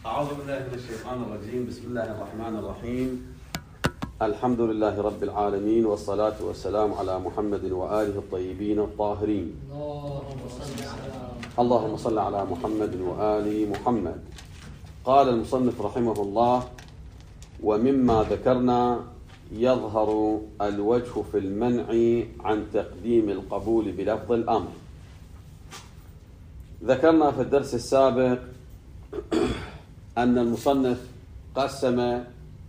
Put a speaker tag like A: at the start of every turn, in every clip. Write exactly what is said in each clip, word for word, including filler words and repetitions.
A: أعوذ بالله من الشيطان الرجيم. بسم الله الرحمن الرحيم. الحمد لله رب العالمين، والصلاة والسلام على محمد وآله الطيبين الطاهرين. اللهم صل على محمد وآل محمد. قال المصنف رحمه الله: ومما ذكرنا يظهر الوجه في المنع عن تقديم القبول بلفظ الأمر. ذكرنا في الدرس السابق أن المصنف قسم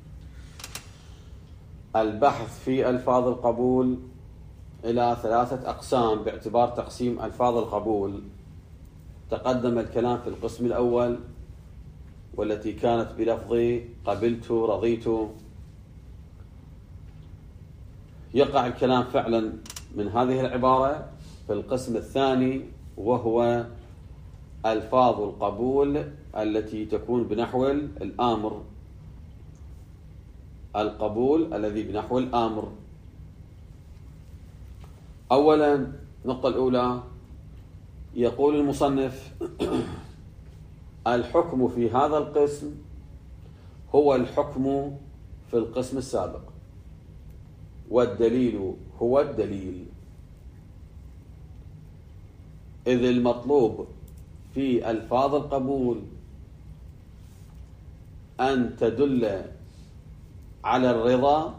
A: البحث في ألفاظ القبول إلى ثلاثة أقسام باعتبار تقسيم ألفاظ القبول. تقدم الكلام في القسم الأول والتي كانت بلفظ قبلت رضيت. يقع الكلام فعلا من هذه العبارة في القسم الثاني، وهو ألفاظ القبول التي تكون بنحو الآمر. القبول الذي بنحو الآمر. أولا، النقطة الأولى، يقول المصنف: الحكم في هذا القسم هو الحكم في القسم السابق، والدليل هو الدليل، إذ المطلوب في ألفاظ القبول أن تدل على الرضا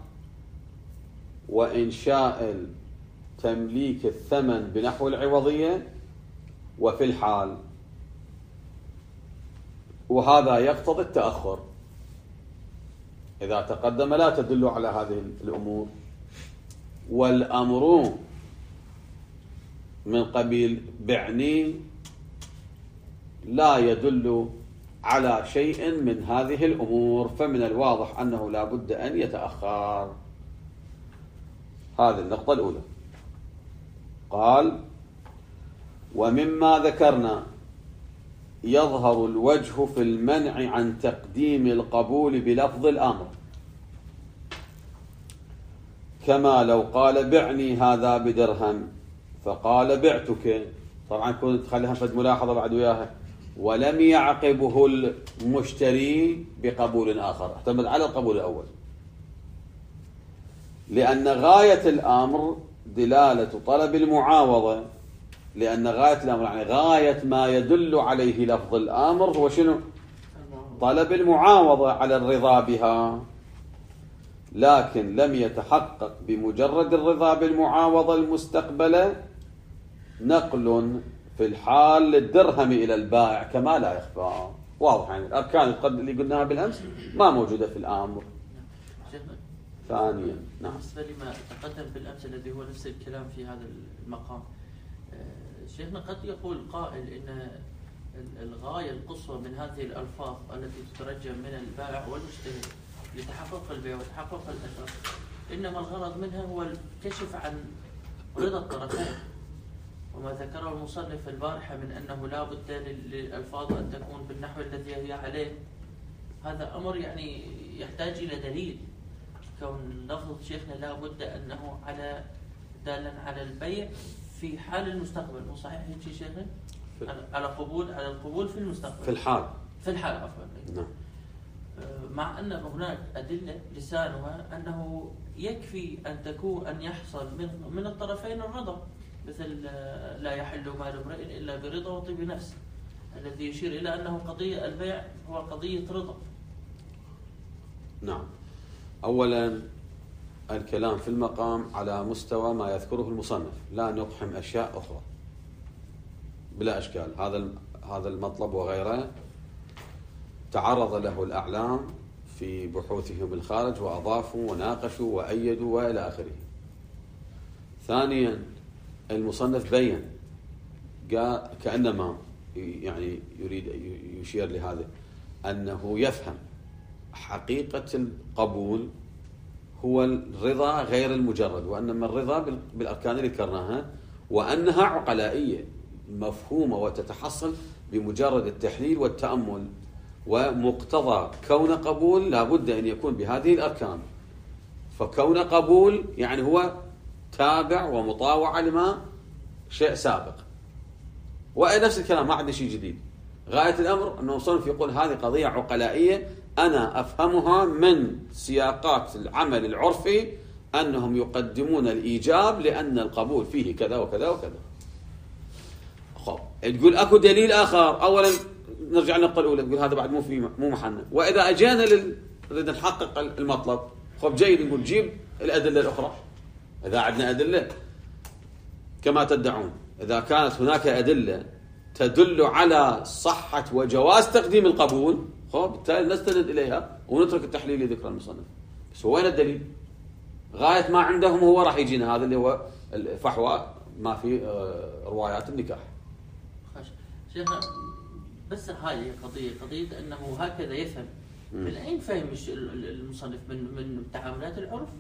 A: وإنشاء تمليك الثمن بنحو العوضية وفي الحال، وهذا يقتضي التأخر. إذا تقدم لا تدل على هذه الأمور، والأمر من قبيل بعني لا يدل على شيء من هذه الأمور، فمن الواضح أنه لا بد أن يتأخر. هذه النقطة الأولى. قال: ومما ذكرنا يظهر الوجه في المنع عن تقديم القبول بلفظ الأمر، كما لو قال: بعني هذا بدرهم فقال: بعتك. طبعا كنت تخليها فد ملاحظة بعد وياها: ولم يعقبه المشتري بقبول آخر، اعتمد على القبول الأول، لأن غاية الأمر دلالة طلب المعاوضة. لأن غاية الأمر يعني غاية ما يدل عليه لفظ الأمر هو شنو؟ طلب المعاوضة على الرضا بها، لكن لم يتحقق بمجرد الرضا بالمعاوضة المستقبلة نقل في الحال للدرهم إلى البائع كما لا يخفى. واضح يعني الأركان اللي قلناها بالأمس ما موجودة في الأمر. ثانيا، نعم،
B: بالنسبة لما تقدم بالأمس الذي هو نفس الكلام في هذا المقام، شيخنا قد يقول قائل إن الغاية القصوى من هذه الألفاظ التي تترجم من البائع والمشتري لتحقق البيع وتحقق الأثر، إنما الغرض منها هو الكشف عن رضا الطرفين. وما ذكره المصنف البارحة من أنه لا بد للألفاظ أن تكون بالنحو الذي هي عليه، هذا أمر يعني يحتاج إلى دليل. كون لفظ شيخنا لا بد أنه على دالا على البيع في حال المستقبل، مو صحيح هيك شيخنا؟ على قبول على القبول في المستقبل،
A: في الحال
B: في الحال عفوا.
A: نعم.
B: مع أن هناك أدلة لسانها أنه يكفي أن تكون أن يحصل من من الطرفين الرضا، مثل لا يحل مال امرئ إلا برضا وطيب نفس، الذي يشير إلى أنه قضية البيع هو قضية رضا.
A: نعم. أولا، الكلام في المقام على مستوى ما يذكره المصنف، لا نقحم أشياء أخرى بلا إشكال. هذا هذا المطلب وغيره تعرض له الأعلام في بحوثهم بالخارج وأضافوا وناقشوا وأيدوا وإلى آخره. ثانيا، المصنف بين قال كأنما يعني يريد يشير لهذا أنه يفهم حقيقة القبول هو الرضا غير المجرد، وأنما الرضا بالأركان اللي ذكرناها، وأنها عقلائية مفهومة وتتحصل بمجرد التحليل والتأمل، ومقتضى كون قبول لابد أن يكون بهذه الأركان. فكون قبول يعني هو تابع ومطاوع لما شيء سابق، ونفس الكلام ما عندنا شيء جديد. غاية الأمر أنه مصنف يقول هذه قضية عقلائية أنا أفهمها من سياقات العمل العرفي أنهم يقدمون الإيجاب لأن القبول فيه كذا وكذا وكذا. خب تقول أكو دليل آخر، أولا نرجع للنقطة الأولى تقول هذا بعد مو في مو محنة. وإذا أجينا لل... نريد نحقق المطلب، خب جيد نقول جيب الأدلة الأخرى إذا عندنا أدلة كما تدعون. إذا كانت هناك أدلة تدل على صحة وجواز تقديم القبول، خب بالتالي نستند إليها ونترك التحليل لذكر المصنف. بس وين الدليل؟ غاية ما عندهم هو راح يجينا هذا اللي هو الفحوى ما في روايات النكاح.
B: شيخنا بس هاي قضية قضية أنه هكذا يفهم. من أين فهم المصنف؟ من من تعاملات العرف؟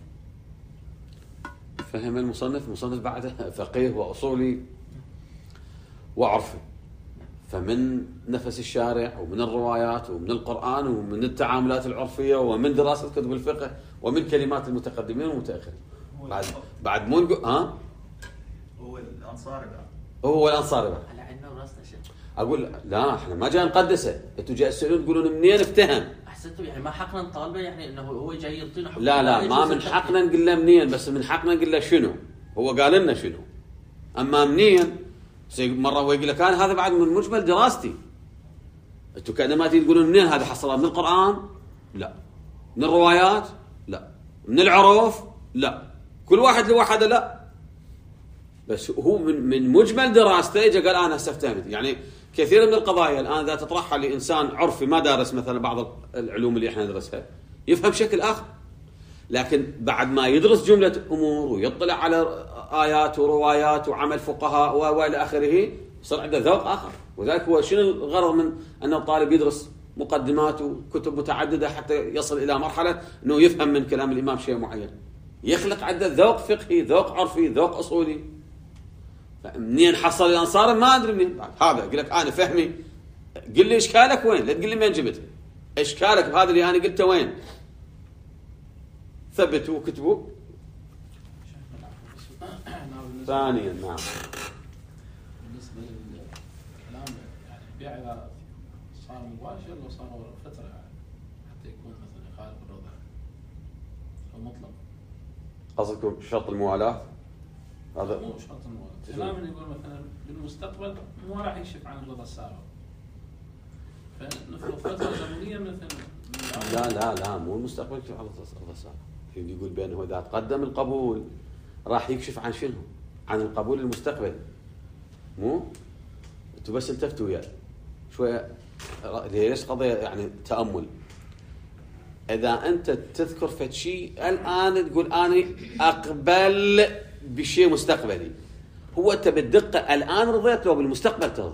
A: فهم المصنف المصنف بعده فقيه وأصولي وعرفي، فمن نفس الشارع ومن الروايات ومن القرآن ومن التعاملات العرفية ومن دراسة كتب الفقه ومن كلمات المتقدمين والمتأخرين. بعد بعد مو نقول ها
C: هو الأنصاري بقى
A: هو الأنصاري بقى
B: على عيننا وراسنا شيخ.
A: أقول لا احنا ما جاي نقدسه، انتوا جاي تسألون تقولون منين افتهم؟
B: احسنتوا يعني ما حقنا نطالبه يعني انه هو جاي يعطينا حكم.
A: لا لا ما من حقنا نقول له منين، بس من حقنا نقول له شنو هو قال لنا شنو. اما منين مره هو يقول لك انا هذا بعد من مجمل دراستي، انتوا كانما تقولون منين هذا حصلها؟ من القرآن؟ لا. من الروايات؟ لا. من العرف؟ لا. كل واحد لوحده لا. بس هو من من مجمل دراسته اجى قال انا هسه افتهمت. يعني كثير من القضايا الان اذا تطرحها لانسان عرفي ما دارس مثلا بعض العلوم اللي احنا ندرسها يفهم شكل اخر، لكن بعد ما يدرس جمله امور ويطلع على ايات وروايات وعمل فقهاء والى اخره يصير عنده ذوق اخر. وذلك هو شنو الغرض من ان الطالب يدرس مقدمات وكتب متعدده حتى يصل الى مرحله انه يفهم من كلام الامام شيء معين، يخلق عنده ذوق فقهي، ذوق عرفي، ذوق اصولي. منين حصل الانصار ما ادري منين. هذا اقول لك انا فهمي، قل لي اشكالك وين، لا تقول لي منين جبته اشكالك بهذا اللي انا قلته وين. ثبتوا وكتبوا. ثانيا نعم
D: بالنسبه للكلام يعني البيع اذا صار مباشر لو صار فتره يعني حتى يكون مثلا يخالف الرضا او مطلق.
A: قصدكم شرط الموالاه؟
D: هذا مو شرط الموالاه. كلام يقول مثلا بالمستقبل مو راح يكشف عن الرضا السابق، فنفرض فتره زمنيه مثلا.
A: لا لا لا مو المستقبل يكشف عن الرضا السابق. يقول بانه اذا تقدم القبول راح يكشف عن شنو؟ عن القبول المستقبل. مو انتوا بس التفتوا وياي شويه ليش قضيه يعني تامل. اذا انت تذكر فد شيء الان تقول انا اقبل بشيء مستقبلي، هو انت بالدقه الان رضيت لو بالمستقبل ترضى؟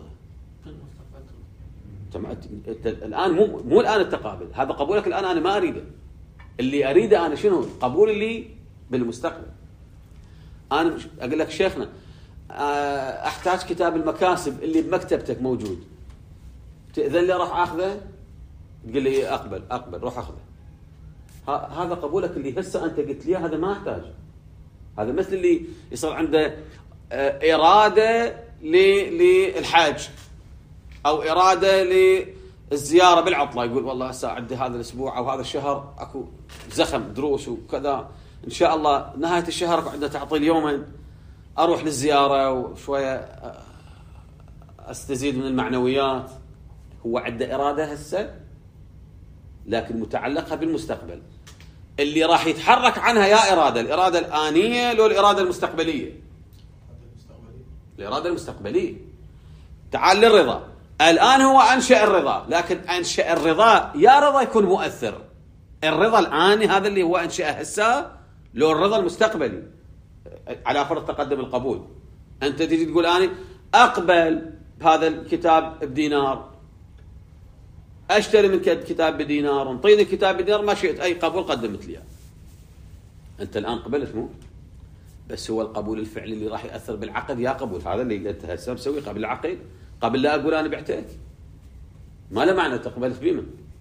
A: انت الان مو مو الان التقابل، هذا قبولك الان انا ما اريده. اللي اريده انا شنو؟ القبول اللي بالمستقبل. انا اقول لك شيخنا احتاج كتاب المكاسب اللي بمكتبتك موجود، تاذن لي راح اخذه؟ تقول لي اقبل اقبل روح اخذه. هذا قبولك اللي هسه انت قلت لي هذا ما احتاج. هذا مثل اللي يصير عنده اراده للحج او اراده للزياره بالعطله، يقول والله هسه عندي هذا الاسبوع او هذا الشهر اكو زخم دروس وكذا، ان شاء الله نهايه الشهر اكو عنده تعطيل يومين اروح للزياره وشويه استزيد من المعنويات. هو عنده اراده هسه لكن متعلقه بالمستقبل، اللي راح يتحرك عنها يا اراده الاراده الانيه لو الاراده المستقبليه. الاراده المستقبليه. تعال للرضا. الان هو انشا الرضا، لكن انشا الرضا يا رضا يكون مؤثر. الرضا الاني هذا اللي هو انشاه هسه لو الرضا المستقبلي على فرض تقدم القبول. انت تجي تقول انا اقبل بهذا الكتاب بدينار، اشتري من كتاب بدينار، انطيني الكتاب بدينار، ما شئت اي قبول قدمت لي. انت الان قبلت مو بس هو القبول الفعلي اللي راح ياثر بالعقد يا قبول. هذا اللي انت هسه مسوي قبل العقد، قبل لا اقول انا بعتك ما له معنى تقبلت بما.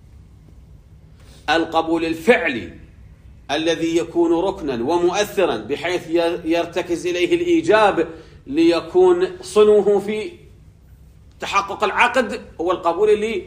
A: القبول الفعلي الذي يكون ركنا ومؤثرا بحيث يرتكز اليه الايجاب ليكون صنوه في تحقق العقد هو القبول اللي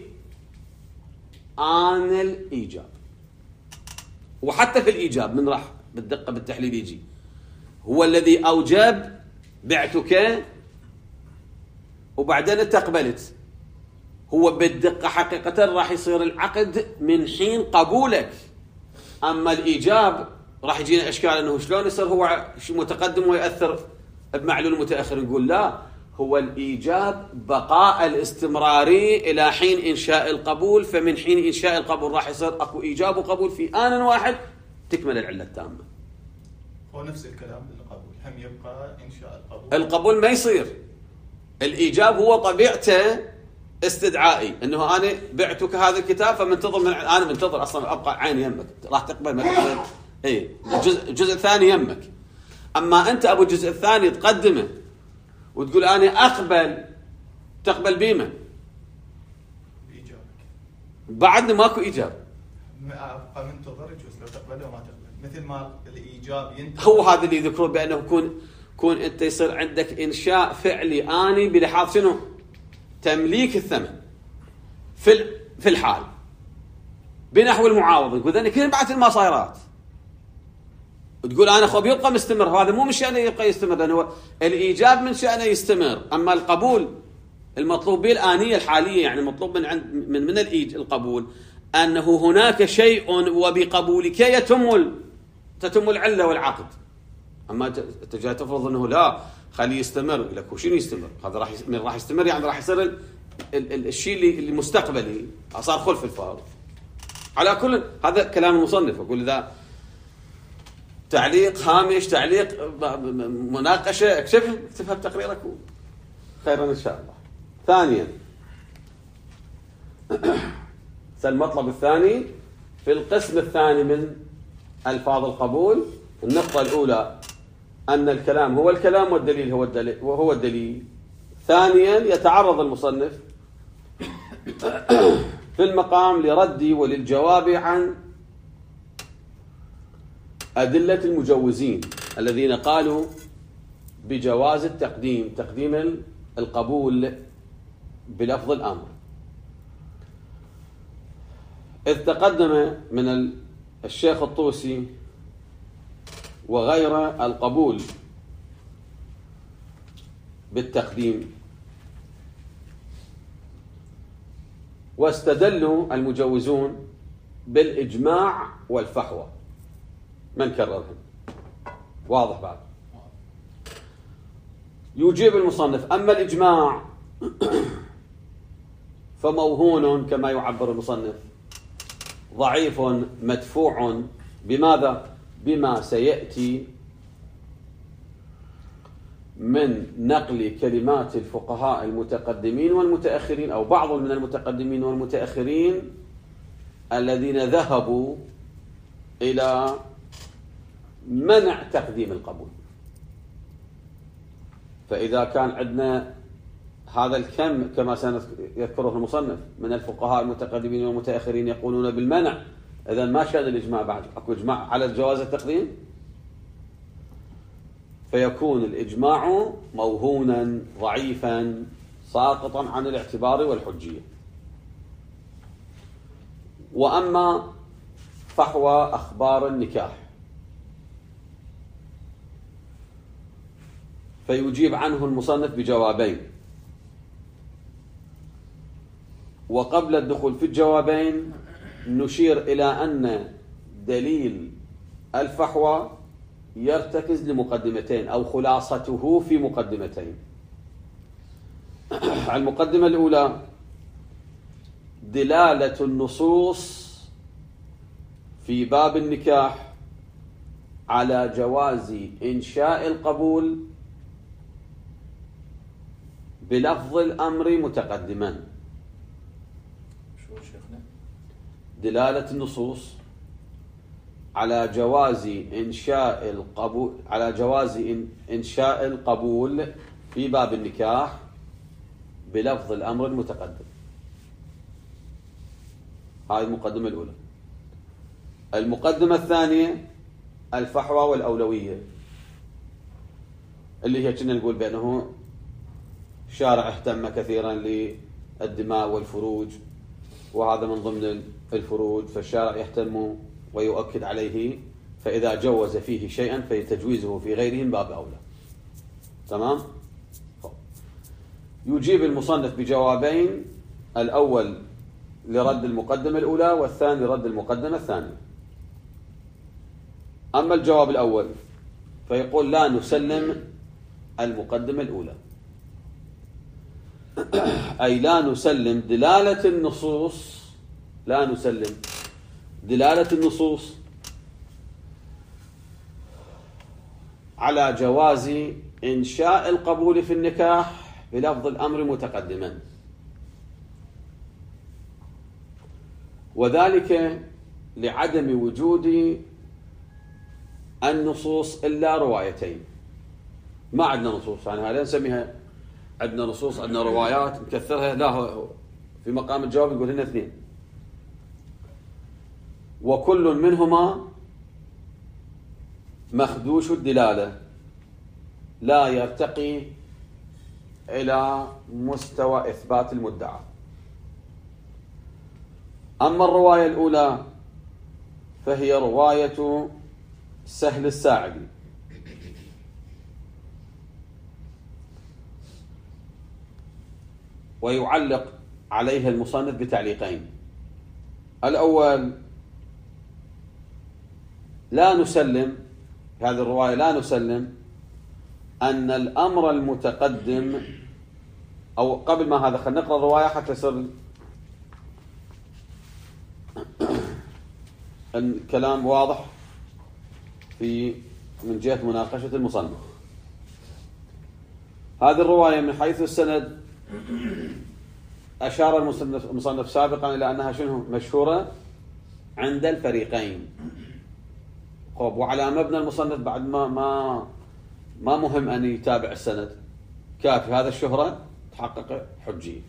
A: آن الإيجاب. وحتى في الإيجاب من راح بالدقة بالتحليل يجي هو الذي أوجب بعتك وبعدين انت قبلت، هو بالدقة حقيقة راح يصير العقد من حين قبولك. أما الإيجاب راح يجينا إشكال أنه شلون يصير هو متقدم ويأثر بمعلول متأخر. نقول لا، هو الإيجاب بقاء الاستمراري إلى حين إنشاء القبول، فمن حين إنشاء القبول راح يصير أكو إيجاب وقبول في آن واحد تكمل العلة التامة.
C: هو نفس الكلام للقبول، هم يبقى إنشاء القبول.
A: القبول ما يصير، الإيجاب هو طبيعته استدعائي، انه انا بعتك هذا الكتاب فمنتظر من انا منتظر اصلا ابقى عيني يمك، راح تقبل ما تقبل اي الجزء الجزء الثاني يمك. اما انت ابو الجزء الثاني تقدمه وتقول انا اقبل، تقبل بيمه
C: بإيجابك
A: بعدنا ماكو ايجاب،
C: ابقى منتظر يجوز لو تقبل او ما تقبل، مثل ما الايجاب ينتهي.
A: هو هذا اللي يذكرون بانه يكون كون انت يصير عندك انشاء فعلي اني بلحاظ شنو؟ تمليك الثمن في في الحال بنحو المعاوضه. يقول ذلك كل بعد المصايرات تقول انا خو بيبقى مستمر، هذا مو من شأنه يبقى يستمر، لانه هو الايجاب من شأنه يستمر. اما القبول المطلوب به الآنية الحالية، يعني المطلوب من عند من من الإيج القبول انه هناك شيء وبقبولك يتم تتم العله والعقد. اما انت جاي تفرض انه لا خليه يستمر، لك وشنو يستمر؟ هذا راح من راح يستمر يعني راح يصير ال... ال... ال... الشيء اللي المستقبلي صار خلف الفار. على كل هذا كلام المصنف، اقول اذا تعليق هامش تعليق مناقشه اكتبها اكتبها بتقريرك خيرا ان شاء الله. ثانيا المطلب الثاني في القسم الثاني من الفاظ القبول، النقطه الاولى أن الكلام هو الكلام والدليل هو الدليل وهو الدليل. ثانيا يتعرض المصنف في المقام لرد وللجواب عن أدلة المجوزين الذين قالوا بجواز التقديم تقديم القبول بلفظ الأمر، إذ تقدم من الشيخ الطوسي وغير القبول بالتقديم، واستدلوا المجوزون بالإجماع والفحوى. من كررهم؟ واضح بعد؟ يجيب المصنف أما الإجماع فموهون كما يعبر المصنف، ضعيف مدفوع بماذا؟ بما سيأتي من نقل كلمات الفقهاء المتقدمين والمتأخرين، أو بعض من المتقدمين والمتأخرين الذين ذهبوا إلى منع تقديم القبول. فإذا كان عندنا هذا الكم كما سيذكره المصنف من الفقهاء المتقدمين والمتأخرين يقولون بالمنع، إذا ما شأن الإجماع بعد؟ أكو إجماع على جواز التقديم؟ فيكون الإجماع موهونا ضعيفا ساقطا عن الاعتبار والحجية. وأما فحوى أخبار النكاح فيجيب عنه المصنف بجوابين، وقبل الدخول في الجوابين نشير إلى أن دليل الفحوى يرتكز لمقدمتين أو خلاصته في مقدمتين. المقدمة الأولى دلالة النصوص في باب النكاح على جواز إنشاء القبول بلفظ الأمر متقدما.
E: شو شيخنا؟
A: دلالة النصوص على جواز إنشاء القبول على جواز إنشاء القبول في باب النكاح بلفظ الأمر المتقدم. هذه المقدمة الأولى. المقدمة الثانية الفحوى والأولوية، اللي هي كنا نقول بأنه الشارع اهتم كثيرا للدماء والفروج، وهذا من ضمن الفروج، فالشارع يهتم ويؤكد عليه، فإذا جوز فيه شيئا فتجويزه في غيره من باب أولى. تمام؟ يجيب المصنف بجوابين، الأول لرد المقدمة الأولى والثاني لرد المقدمة الثانية. أما الجواب الأول فيقول لا نسلم المقدمة الأولى، أي لا نسلم دلالة النصوص، لا نسلم دلالة النصوص على جواز إنشاء القبول في النكاح بلفظ الأمر متقدما، وذلك لعدم وجود النصوص إلا روايتين. ما عندنا نصوص، يعني هذا نسميها عندنا نصوص، عندنا روايات نكثرها، لا هو في مقام الجواب يقول هنا اثنين، وكل منهما مخدوش الدلالة لا يرتقي إلى مستوى إثبات المدعى. أما الرواية الأولى فهي رواية سهل الساعدي، ويعلق عليها المصنف بتعليقين. الأول لا نسلم هذه الرواية، لا نسلم أن الأمر المتقدم، أو قبل ما هذا خلينا نقرأ الرواية حتى يصير الكلام واضح في من جهة مناقشة المصنف. هذه الرواية من حيث السند أشار المصنف سابقا إلى أنها شنو مشهورة عند الفريقين. خب، وعلى مبنى المصنف بعد ما ما ما مهم أن يتابع السند، كافي هذا الشهرة تحقق حجية.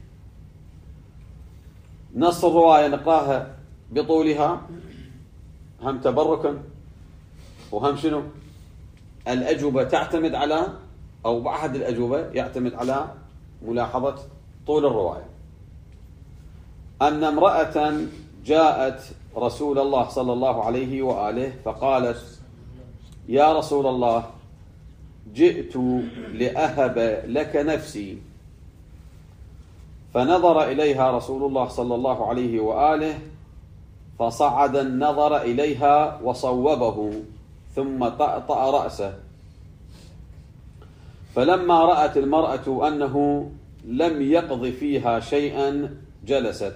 A: نص الرواية نقراها بطولها، هم تبركا وهم شنو الأجوبة تعتمد على، أو بعض الأجوبة يعتمد على ملاحظة طول الرواية. أن امرأة جاءت رسول الله صلى الله عليه وآله فقالت: يا رسول الله، جئت لأهب لك نفسي. فنظر إليها رسول الله صلى الله عليه وآله فصعد النظر إليها وصوبه ثم طأطأ رأسه. فلما رأت المرأة أنه لم يقض فيها شيئا جلست.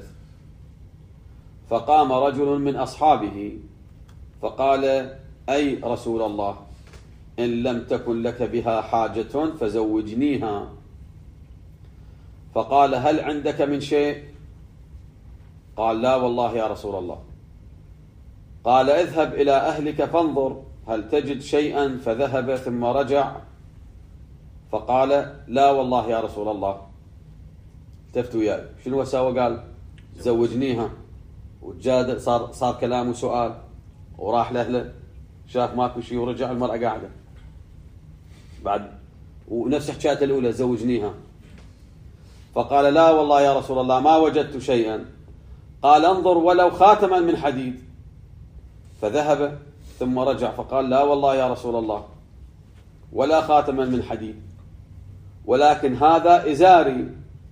A: فقام رجل من أصحابه فقال: أي رسول الله، إن لم تكن لك بها حاجة فزوجنيها. فقال: هل عندك من شيء؟ قال: لا والله يا رسول الله. قال: اذهب إلى أهلك فانظر هل تجد شيئا. فذهب ثم رجع فقال: لا والله يا رسول الله. التفت وياي، شنو سوى؟ قال: زوجنيها. وجاد صار صار كلام وسؤال، وراح لأهله شاف ماكو شيء ورجع، المرأة قاعدة بعد ونفس حكايته الأولى: زوجنيها. فقال: لا والله يا رسول الله ما وجدت شيئا. قال: انظر ولو خاتما من حديد. فذهب ثم رجع فقال: لا والله يا رسول الله ولا خاتما من حديد، ولكن هذا إزاري.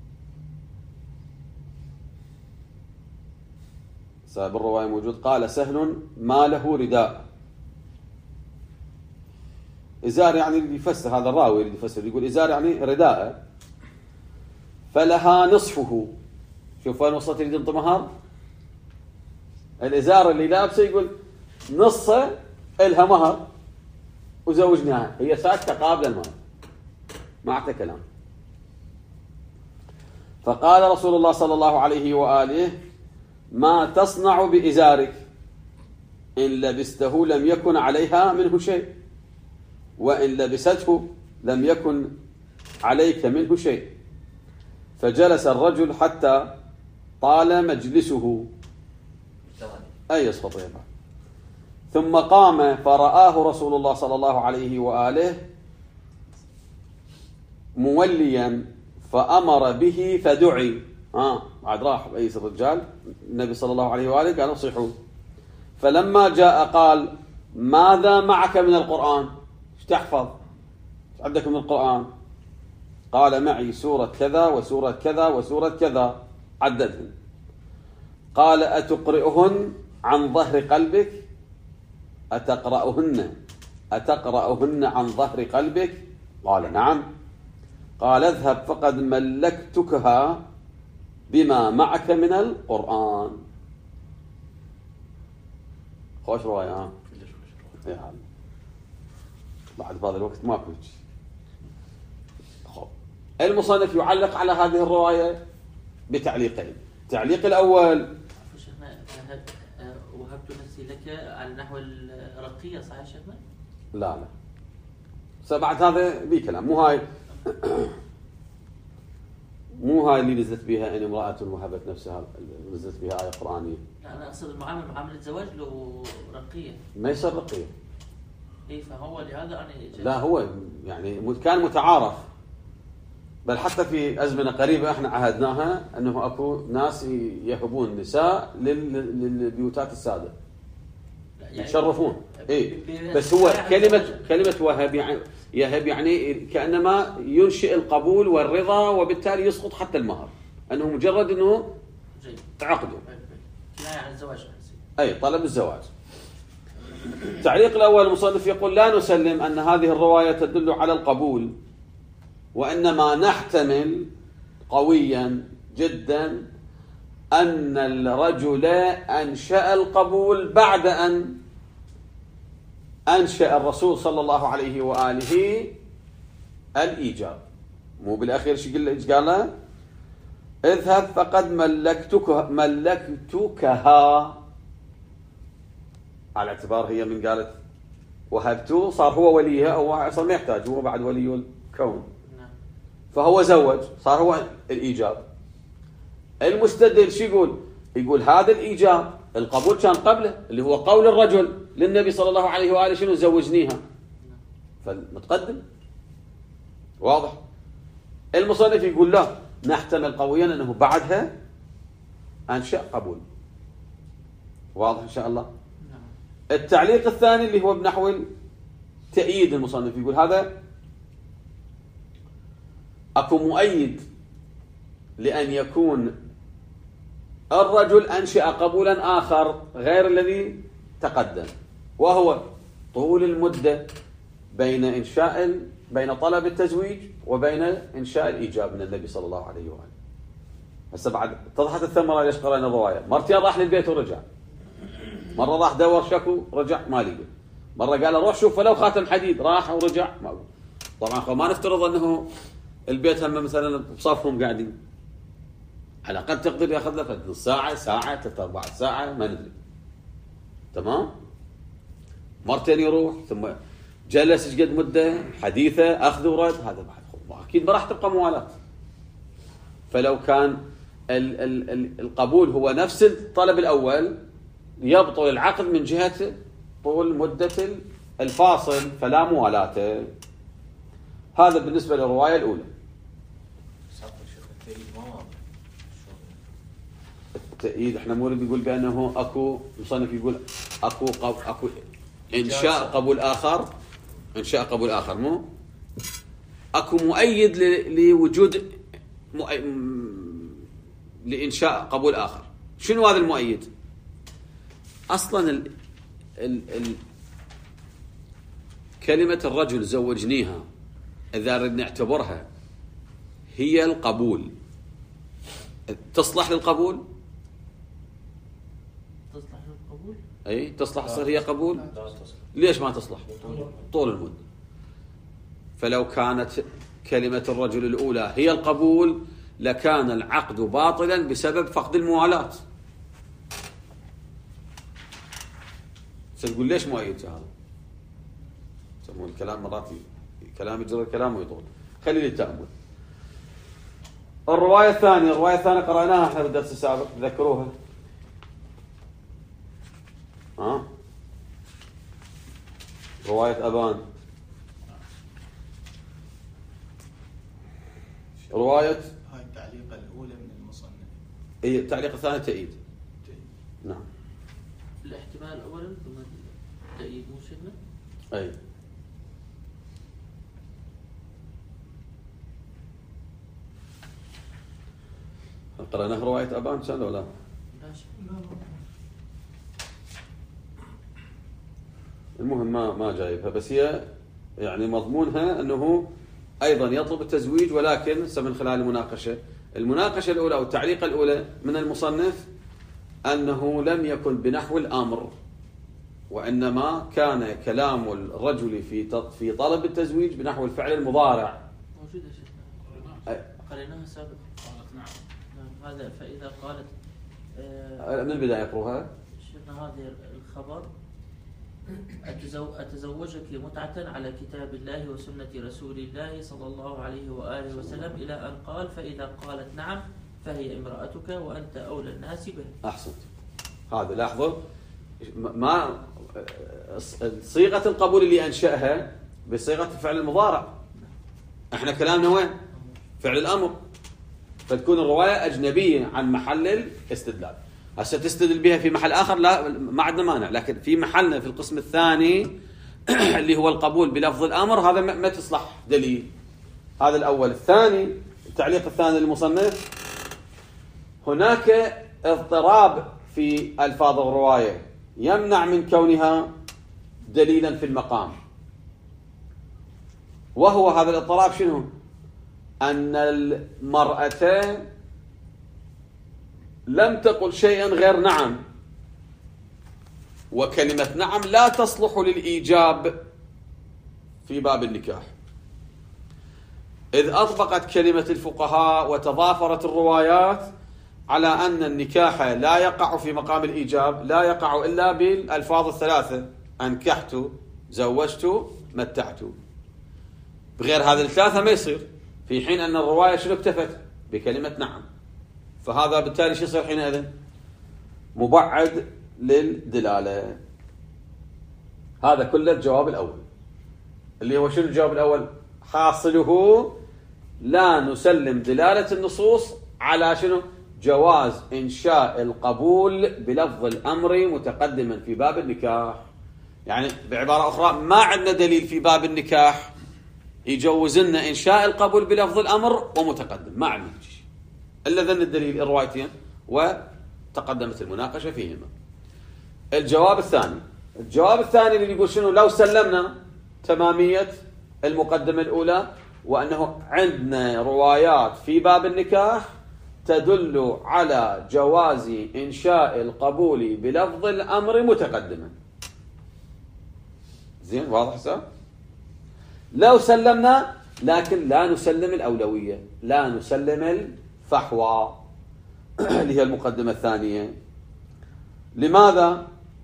A: سابق الرواية موجود. قال سهل: ما له رداء. إزار يعني اللي يفسر، هذا الراوي اللي يفسر يقول إزار يعني رداء. فلها نصفه. شوف وين وصلت يريد انطمهار. الإزار اللي لابسه يقول نصه إلها مهر وزوجناها. هي ساكتة قابل المهر، ما أعطى كلام. فقال رسول الله صلى الله عليه وآله: ما تصنع بإزارك؟ إن لبسته لم يكن عليها منه شيء، وإن لبسته لم يكن عليك منه شيء. فجلس الرجل حتى طال مجلسه، أي يسقط يبقى. ثم قام فرآه رسول الله صلى الله عليه وآله موليا فأمر به فدعي. آه بعد راح رئيس الرجال النبي صلى الله عليه وآله قالوا صيحوا. فلما جاء قال ماذا معك من القرآن؟ ايش تحفظ؟ ايش عندك من القرآن؟ قال معي سورة كذا وسورة كذا وسورة كذا، عددهن. قال أتقرئهن عن ظهر قلبك؟ أتقرأهن أتقرأهن عن ظهر قلبك؟ قال نعم. قال اذهب فقد ملكتكها بما معك من القرآن. خوش رواية. ها يعني بعد هذا الوقت ماكو شيء. خب المصنف يعلق على هذه الرواية بتعليقين. التعليق الأول
B: شيخنا وهبت نفسي لك على نحو الرقية، صحيح شيخنا؟
A: لا لا سبعة هذا بي كلام، مو هاي مو هاي اللي نزلت بها ان امرأة وهبت نفسها، نزلت بها آية قرآنية.
B: لا أنا أقصد المعاملة معاملة زواج له رقية.
A: ما يصير رقية.
B: إيه فهو لهذا أنا
A: لا هو يعني كان متعارف، بل حتى في أزمنة قريبة احنا عهدناها أنه أكو ناس يهبون نساء للبيوتات السادة يتشرفون. إيه بس هو كلمة كلمة وهب يعني يهب يعني كأنما ينشئ القبول والرضا، وبالتالي يسقط حتى المهر، أنه مجرد أنه تعقدوا
B: كناية عن الزواج.
A: أي طلب الزواج. التعليق الأول المصنف يقول لا نسلم أن هذه الرواية تدل على القبول، وإنما نحتمل قويا جدا أن الرجل أنشأ القبول بعد أن أنشأ الرسول صلى الله عليه وآله الإيجاب. مو بالأخير شو قال له؟ اذهب فقد ملكتك ملكتكها، على اعتبار هي من قالت وهبته صار هو وليها، أو أصلا ما يحتاج، هو بعد ولي الكون، فهو زوج صار هو الإيجاب. المستدل شو يقول؟ يقول هذا الإيجاب القبول كان قبله، اللي هو قول الرجل للنبي صلى الله عليه وآله شنو زوجنيها، فالمتقدم واضح. المصنف يقول لا نحتمل قويا أنه بعدها أنشأ قبول. واضح إن شاء الله. التعليق الثاني اللي هو بنحو تأييد المصنف، يقول هذا أكو مؤيد لأن يكون الرجل أنشأ قبولا آخر غير الذي تقدم، وهو طول المدة بين إنشاء بين طلب التزويج وبين إنشاء الإيجاب من النبي صلى الله عليه وآله. هسه بعد اتضحت الثمرة ليش قرأنا الرواية. مرتين راح للبيت ورجع، مرة راح دور شكو رجع ما لقى، مرة قال روح شوف ولو خاتم حديد، راح ورجع ما هو. طبعا ما نفترض أنه البيت هم مثلا بصفهم قاعدين، على الأقل تقدر ياخذ له نص ساعة ساعة ثلاث أربع ساعة ما ندري. تمام. مرتين يروح ثم جلس ايش قد مدة حديثة أخذ ورد، هذا بعد أكيد ما راح تبقى موالات. فلو كان ال ال ال القبول هو نفس الطلب الأول يبطل العقد من جهة طول مدة الفاصل، فلا موالاة. هذا بالنسبة للرواية الأولى. التأييد احنا مو بيقول بأنه أكو مصنف يقول أكو قب أكو إنشاء قبول آخر، إنشاء قبول آخر، مو أكو مؤيد لوجود مؤي... لإنشاء قبول آخر. شنو هذا المؤيد؟ أصلا ال... ال... ال... كلمة الرجل زوجنيها إذا ردنا نعتبرها هي القبول، تصلح للقبول؟
B: تصلح للقبول؟
A: أي تصلح تصير هي قبول؟ ليش ما تصلح؟ طول المدة. فلو كانت كلمة الرجل الأولى هي القبول لكان العقد باطلا بسبب فقد الموالاة. ستقول ليش مؤيد هذا؟ يسمون الكلام مرات كلام يجري الكلام ويطول. خلي لي التأمل. الرواية الثانية، الرواية الثانية قرأناها احنا بالدرس السابق، تذكروها؟ ها؟ رواية أبان. رواية
C: هاي التعليقة الأولى من المصنف.
A: اي التعليق الثاني تأييد. نعم.
B: الاحتمال الأول ثم التأييد مو شيخنا؟
A: أي. قرأناه رواية أبان كان ولا؟
B: لا شيء.
A: المهم ما ما جايبها، بس هي يعني مضمونها أنه أيضا يطلب التزويج، ولكن من خلال المناقشة. المناقشة الأولى أو التعليق الأولى من المصنف أنه لم يكن بنحو الأمر، وإنما كان كلام الرجل في في طلب التزويج بنحو الفعل المضارع.
B: موجودة شيخنا. قريناها سابقا.
D: قالت نعم.
B: نعم هذا فإذا قالت
A: آه من البداية يقروها.
B: شيخنا هذه الخبر أتزوجك متعة على كتاب الله وسنة رسول الله صلى الله عليه وآله وسلم إلى أن قال فإذا قالت نعم فهي امرأتك وأنت أولى الناس به.
A: أحسنت. هذا لاحظوا ما صيغة القبول اللي أنشأها بصيغة الفعل المضارع. احنا كلامنا وين؟ فعل الأمر، فتكون الرواية أجنبية عن محل الاستدلال. هسه تستدل بها في محل آخر لا ما عندنا مانع، لكن في محلنا في القسم الثاني اللي هو القبول بلفظ الأمر هذا ما تصلح دليل. هذا الأول. الثاني التعليق الثاني للمصنف، هناك اضطراب في ألفاظ الرواية يمنع من كونها دليلا في المقام، وهو هذا الاضطراب شنو؟ أن المرأة لم تقل شيئا غير نعم، وكلمة نعم لا تصلح للإيجاب في باب النكاح، إذ أطبقت كلمة الفقهاء وتضافرت الروايات على أن النكاح لا يقع في مقام الإيجاب، لا يقع إلا بالألفاظ الثلاثة: أنكحت، زوجت، متعت. بغير هذه الثلاثة ما يصير، في حين أن الرواية شنو اكتفت بكلمة نعم. فهذا بالتالي شو يصير حينئذ؟ مبعد للدلالة. هذا كله الجواب الأول، اللي هو شنو الجواب الأول؟ حاصله لا نسلم دلالة النصوص على شنو؟ جواز إنشاء القبول بلفظ الأمر متقدما في باب النكاح. يعني بعبارة أخرى ما عندنا دليل في باب النكاح يجوز لنا إنشاء القبول بلفظ الأمر ومتقدم، ما عندنا شيء إلا ذن الدليل الروايتين وتقدمت المناقشة فيهما. الجواب الثاني الجواب الثاني اللي يقول شنو؟ لو سلمنا تمامية المقدمة الأولى وأنه عندنا روايات في باب النكاح تدل على جواز إنشاء القبول بلفظ الأمر متقدما. زين واضح سا؟ لو سلمنا، لكن لا نسلم الأولوية، لا نسلم الفحوى اللي هي المقدمة الثانية. لماذا؟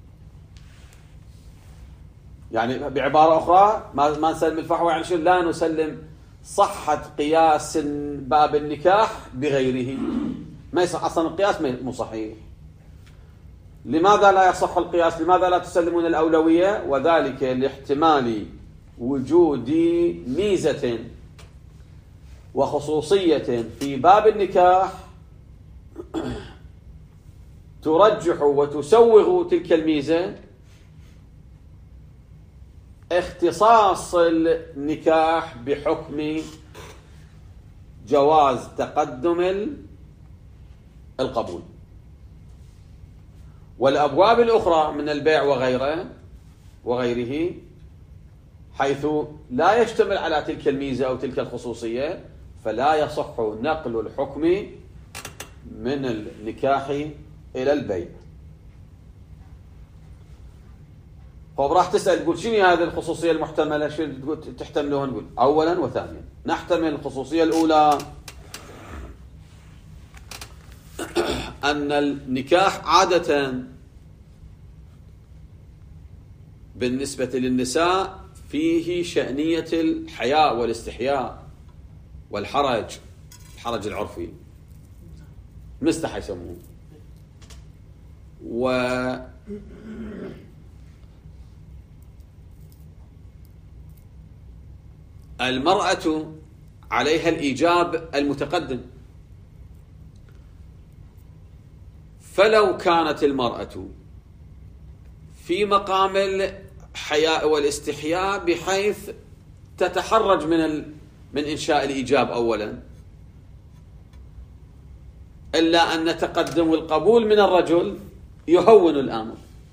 A: يعني بعبارة أخرى ما ما نسلم الفحوى يعني شو؟ لا نسلم صحة قياس باب النكاح بغيره، ما يصح أصلا القياس مو صحيح. لماذا لا يصح القياس؟ لماذا لا تسلمون الأولوية؟ وذلك لاحتمال وجود ميزة وخصوصية في باب النكاح ترجح وتسوغ تلك الميزة اختصاص النكاح بحكم جواز تقدم القبول. والأبواب الأخرى من البيع وغيره وغيره حيث لا يشتمل على تلك الميزة أو تلك الخصوصية فلا يصح نقل الحكم من النكاح إلى البيع. طب راح تسأل تقول شنو هذه الخصوصية المحتملة؟ شنو تحتملون؟ نقول أولا وثانيا. نحتمل الخصوصية الأولى أن النكاح عادة بالنسبة للنساء فيه شأنية الحياء والاستحياء والحرج، الحرج العرفي مستحى يسموه. و المرأة عليها الإيجاب المتقدم. فلو كانت المرأة في مقام الحياء والاستحياء بحيث تتحرج من ال... من إنشاء الإيجاب أولا، إلا أن تقدم القبول من الرجل يهون الأمر،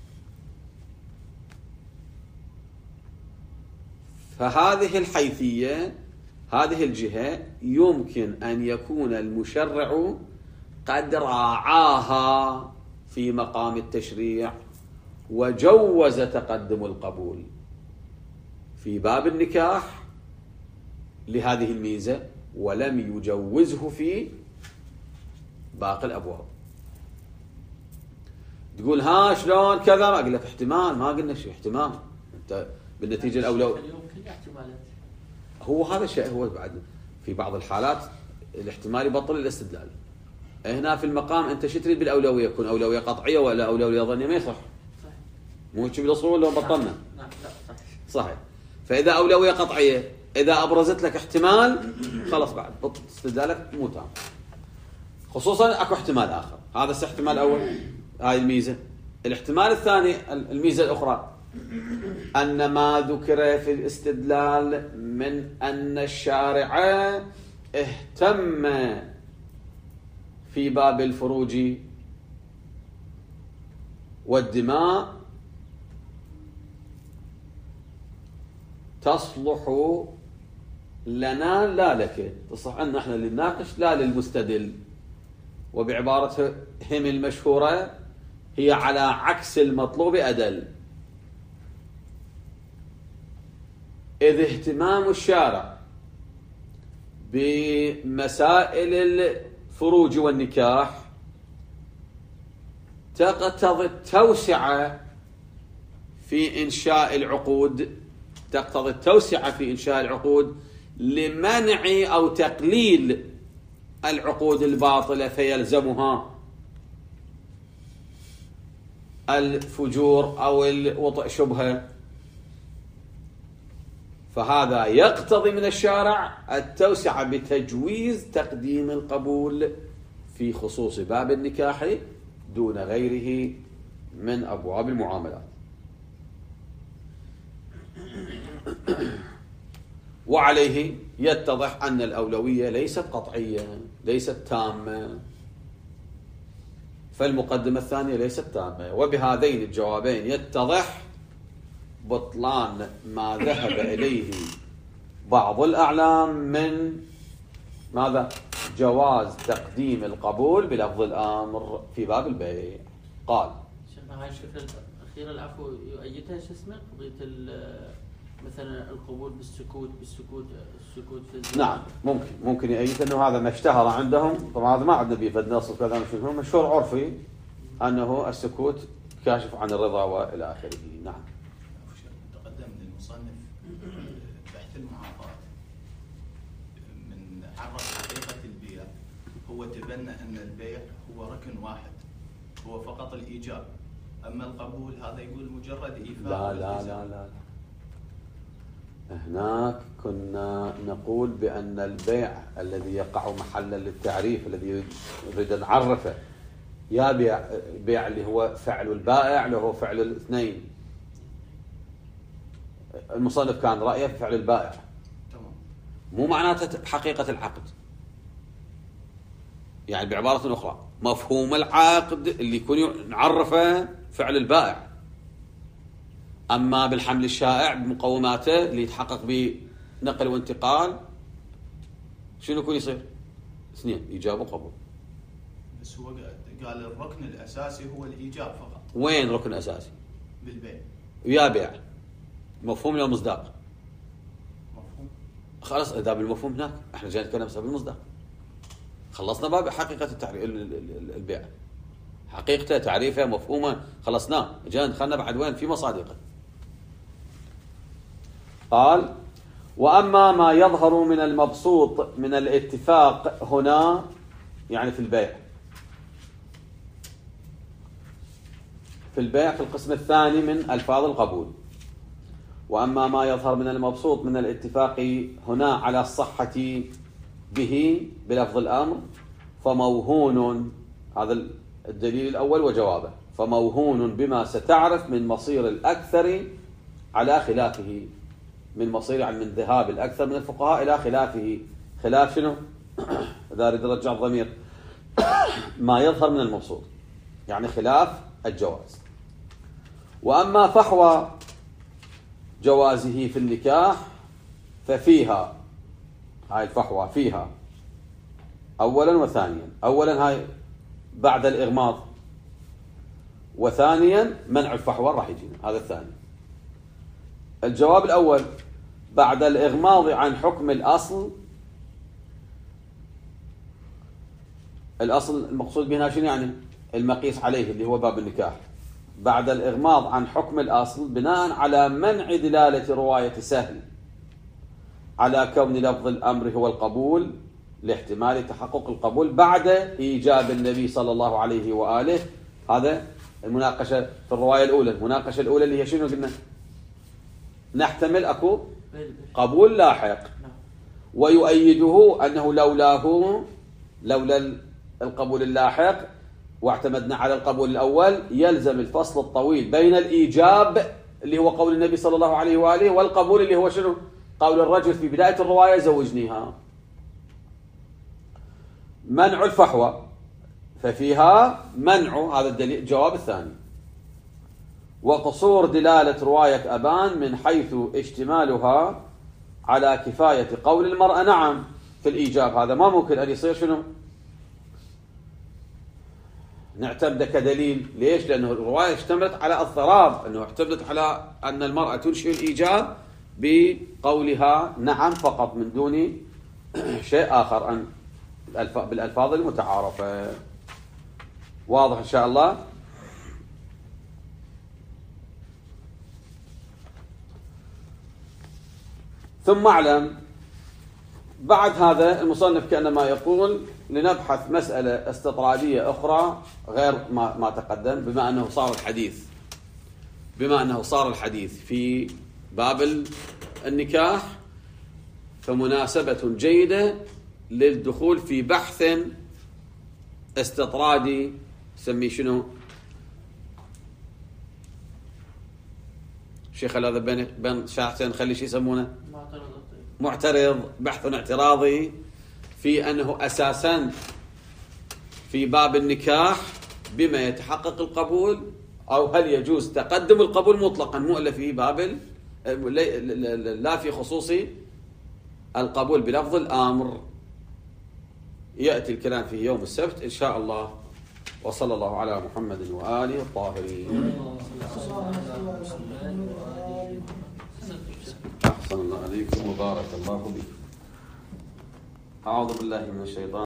A: فهذه الحيثية، هذه الجهة يمكن أن يكون المشرع قد راعاها في مقام التشريع وجوز تقدم القبول في باب النكاح لهذه الميزة، ولم يجوزه في باقي الأبواب. تقول ها شلون كذا؟ ما أقول لك احتمال، ما قلنا شيء احتمال. أنت بالنتيجة الأولى هو هذا الشيء. هو بعد في بعض الحالات الاحتمال يبطل الاستدلال. هنا في المقام أنت شو تريد بالأولوية؟ يكون أولوية قطعية ولا أولوية ظنية؟ ما يصح. مو شو بالأصول لو بطلنا. صحيح. فإذا أولوية قطعية إذا أبرزت لك احتمال خلاص بعد بطل استدلالك مو تام. خصوصا أكو احتمال آخر، هذا الاحتمال الأول هاي الميزة. الاحتمال الثاني الميزة الأخرى أن ما ذكر في الاستدلال من أن الشارع اهتم في باب الفروج والدماء تصلح لنا لا لك، تصح أن احنا اللي نناقش لا للمستدل. وبعبارة هم المشهورة هي على عكس المطلوب أدل، إذ اهتمام الشارع بمسائل الفروج والنكاح تقتضي التوسعة في إنشاء العقود، تقتضي التوسعة في إنشاء العقود لمنع أو تقليل العقود الباطلة فيلزمها الفجور أو الوطئ شبهة. فهذا يقتضي من الشارع التوسعة بتجويز تقديم القبول في خصوص باب النكاح دون غيره من أبواب المعاملات. وعليه يتضح أن الأولوية ليست قطعية، ليست تامة، فالمقدمة الثانية ليست تامة. وبهذين الجوابين يتضح بطلان ما ذهب إليه بعض الأعلام من ماذا؟ جواز تقديم القبول بلفظ الأمر في باب البيع. قال
B: شيخنا هاي الفكرة الأخيرة العفو يؤيدها شو اسمه قضية مثلا القبول بالسكوت بالسكوت السكوت في الزمان.
A: نعم ممكن ممكن يؤيد انه هذا ما اشتهر عندهم. طبعا هذا ما عندنا به فد نص كذا مشهور مشهور عرفي انه السكوت كاشف عن الرضا والى اخره. نعم.
E: تقدم للمصنف بحث المعاطات من عرف حقيقة البيع، هو تبنى ان البيع هو ركن واحد، هو فقط الايجاب، اما القبول هذا يقول مجرد ايفاء.
A: لا لا لا لا, لا. هناك كنا نقول بأن البيع الذي يقع محلا للتعريف الذي نريد نعرفه يا بيع بيع اللي هو فعل البائع اللي هو فعل الاثنين. المصنف كان رأيه في فعل البائع، مو معناته حقيقة العقد. يعني بعبارة أخرى مفهوم العقد اللي يكون نعرفه فعل البائع، أما بالحمل الشائع بمقوماته اللي يتحقق بنقل وانتقال شنو يكون يصير؟ اثنين إيجاب وقبول.
E: بس هو قال الركن الأساسي هو الإيجاب فقط.
A: وين ركن أساسي؟
E: بالبيع.
A: ويا بيع مفهوم ولا مصداق؟
E: مفهوم.
A: خلاص إذا بالمفهوم هناك احنا جاي نتكلم بس بالمصداق. خلصنا باب حقيقة التعريف البيع، حقيقته تعريفه مفهومه خلصناه، جاي دخلنا بعد وين في مصادقه. قال وأما ما يظهر من المبسوط من الاتفاق هنا يعني في البيع، في البيع في القسم الثاني من ألفاظ القبول. وأما ما يظهر من المبسوط من الاتفاق هنا على الصحة به بلفظ الأمر فموهون. هذا الدليل الأول وجوابه. فموهون بما ستعرف من مصير الأكثر على خلافه، من مصير يعني من ذهاب الأكثر من الفقهاء إلى خلافه. خلاف شنو؟ إذا أريد أرجع الضمير ما يظهر من الموصول، يعني خلاف الجواز. وأما فحوى جوازه في النكاح ففيها، هاي الفحوى فيها أولا وثانيا. أولا هاي بعد الإغماض، وثانيا منع الفحوى راح يجينا هذا الثاني. الجواب الأول بعد الإغماض عن حكم الأصل. الأصل المقصود به هنا شنو يعني؟ المقيس عليه اللي هو باب النكاح. بعد الإغماض عن حكم الأصل بناء على منع دلالة رواية سهل على كون لفظ الأمر هو القبول لاحتمال تحقق القبول بعد إيجاب النبي صلى الله عليه وآله. هذا المناقشة في الرواية الأولى. المناقشة الأولى اللي هي شنو قلنا؟ نحتمل أكو قبول لاحق، ويؤيده أنه لولاه لولا القبول اللاحق واعتمدنا على القبول الأول يلزم الفصل الطويل بين الإيجاب اللي هو قول النبي صلى الله عليه وآله والقبول اللي هو شنو؟ قول الرجل في بداية الرواية زوجنيها. منع الفحوى ففيها منع، هذا الدليل الجواب الثاني. وقصور دلالة رواية أبان من حيث اشتمالها على كفاية قول المرأة نعم في الإيجاب. هذا ما ممكن أن يصير شنو؟ نعتمد كدليل. ليش؟ لأنه الرواية اشتملت على اضطراب، أنه اعتمدت على أن المرأة تنشئ الإيجاب بقولها نعم فقط من دون شيء آخر عن بالألفاظ المتعارفة. واضح إن شاء الله؟ ثم اعلم بعد هذا المصنف كأنما يقول لنبحث مسألة استطرادية أخرى غير ما, ما تقدم، بما أنه صار الحديث بما أنه صار الحديث في باب النكاح فمناسبة جيدة للدخول في بحث استطرادي سميه شنو؟ شيخ هذا بين بين شاحتين نخلي شيء يسمونه معترض. بحث اعتراضي في أنه أساسا في باب النكاح بما يتحقق القبول، أو هل يجوز تقدم القبول مطلقا مو إلا في باب لا في خصوص القبول بلفظ الأمر. يأتي الكلام فيه يوم السبت إن شاء الله. وصلى الله على محمد وآله الطاهرين. أحسن الله عليكم وبارك الله بكم. أعوذ بالله من الشيطان